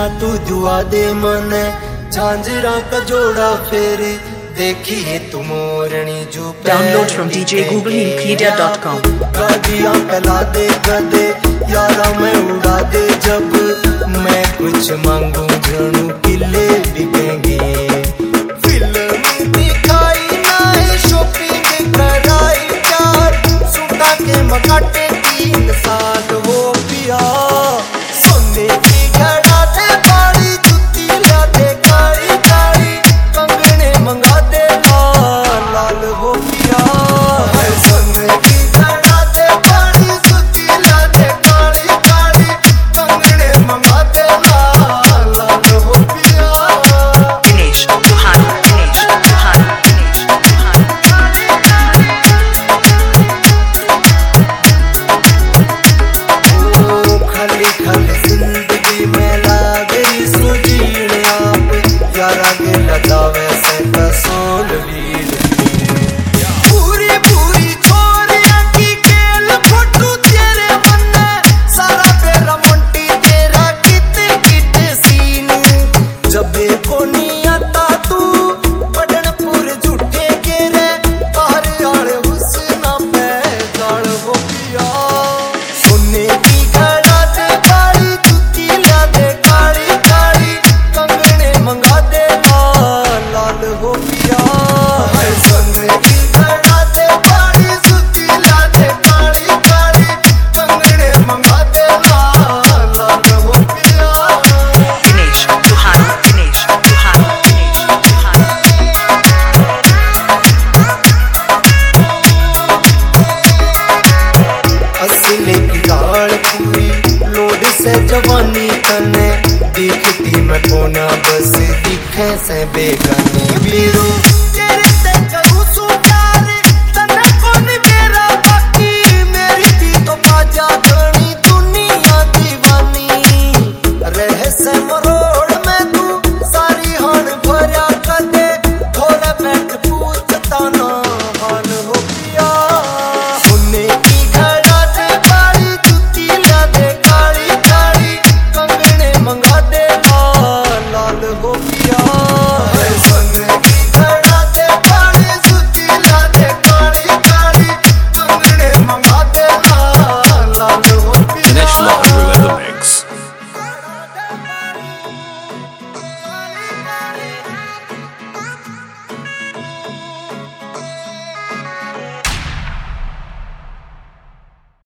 तू दुआ दे मने झांझरा का जोड़ा फेरे देखिए तू मोरनी जो Download from djgooglemedia.com। गाड़ियाँ फैला दे कदे यारा मैं उड़ा दे जब मैं कुछ मांगू जानू किले बिकेंगे फिल्म दिखाई ना है शॉपिंग कराई यार सुटा के मकाटे 3 साल हो पिया सोने की घड़ा दे बाड़ी जुती ला दे काली काली कंगने मंगा दे लाल लाल हो पिया सोने की घड़ा दे बाड़ी जुती ला दे काली काली कंगने मंगा दे लाल लाल हो पिया Dinesh Duhan, Dinesh Duhan, Dinesh Duhan। खाली खाली जिंदगी में लागरी सुजीने आप यारा के लगा वैसे कसोल वीर पूरी पूरी छोरिया की खेल फोटू तेरे मन सारा तेरा मुंटी तेरा किते किते सीन जब देखो नहीं आता तू पढ़नपुर झूठे के रे बाहर आले हुस्ना पे गाल हो पिया सोने की घड़ा दे काली जुती ला दे काली काली कंगने मंगा दे लाल लाल हो पिया सोने की घड़ा दे काली जुती ला दे काली काली कंगने मंगा दे लाल लाल हो पिया Dinesh Duhan, Dinesh Duhan, Dinesh Duhan। असली की दाल पूरी लोड से जवानी तने दिखती मैं कोना बस दिखे से बेगा